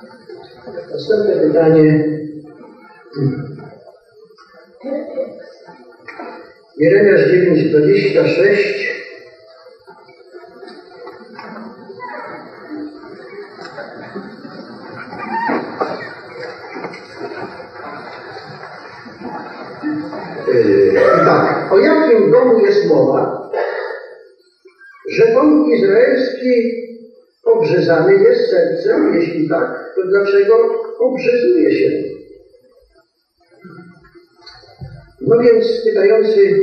Następne pytanie. Jeremiasz 9:26. Tak, o jakim domu jest mowa? Że dom izraelski obrzezany jest sercem? Jeśli tak, to dlaczego obrzezuje się? No więc pytający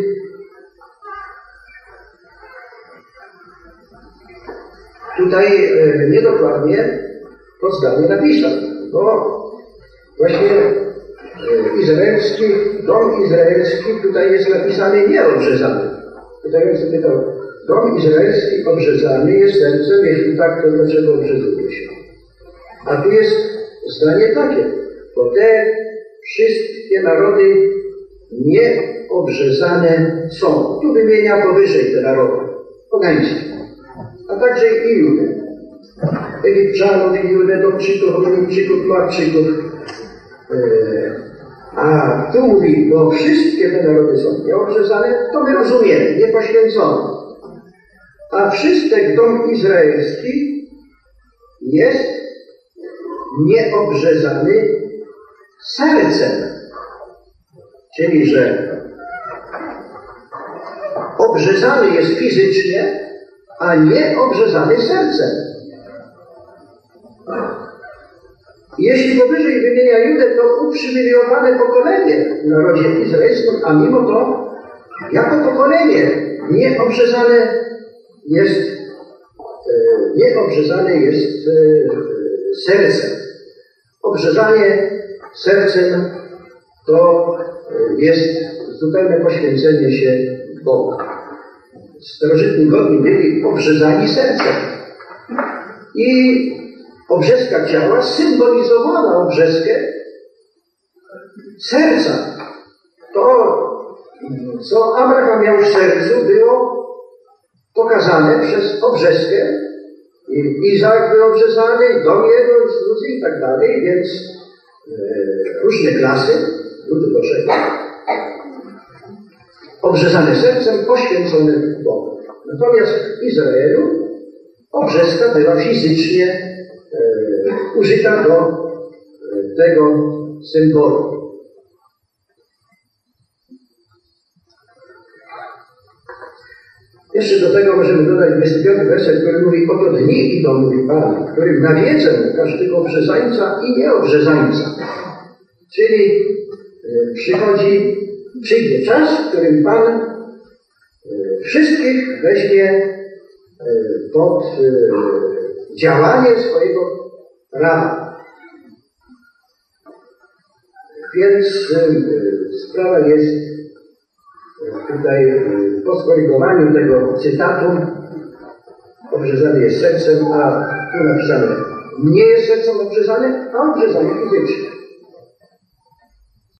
tutaj niedokładnie to zdanie napisał, bo właśnie dom izraelski tutaj jest napisany nieobrzezany. Pytający pytał, dom izraelski obrzezany jest sercem, jeśli tak, to dlaczego obrzezuje się? A tu jest zdanie takie, bo te wszystkie narody nieobrzezane są. Tu wymienia powyżej te narody pogańskie, a także i Judę. Egipczanów, Judedowczyków, Rumieńczyków, Moabczyków. A tu mówi, bo wszystkie te narody są nieobrzezane, to my rozumiemy, niepoświęcone. A wszystek dom izraelski jest nieobrzezany sercem. Czyli, że obrzezany jest fizycznie, a nie obrzezany sercem. Jeśli powyżej wymienia Judę, to uprzywilejowane pokolenie w narodzie izraelskim, a mimo to jako pokolenie nieobrzezane jest sercem. Obrzezanie sercem to jest zupełne poświęcenie się Bogu. Starożytni godni byli obrzezani sercem. I obrzeska ciała symbolizowała obrzeskę serca. To, co Abraham miał w sercu, było pokazane przez obrzeskę. Izaak był obrzezany, dom jego, instytucje i tak dalej, więc różne klasy, ludy Bożego, obrzezane sercem, poświęcone Bogu. Natomiast w Izraelu obrzeska była fizycznie użyta do tego symbolu. Jeszcze do tego możemy dodać 25 werset, który mówi: oto dni idą, mówi Pan, którym nawiedzę każdego obrzezańca i nieobrzezańca. Czyli przyjdzie czas, w którym Pan wszystkich weźmie pod działanie swojego prawa. Więc sprawa jest tutaj po skorygowaniu tego cytatu: obrzezany jest sercem, a tu napisane: nie jest sercem obrzezany, a obrzezany fizycznie.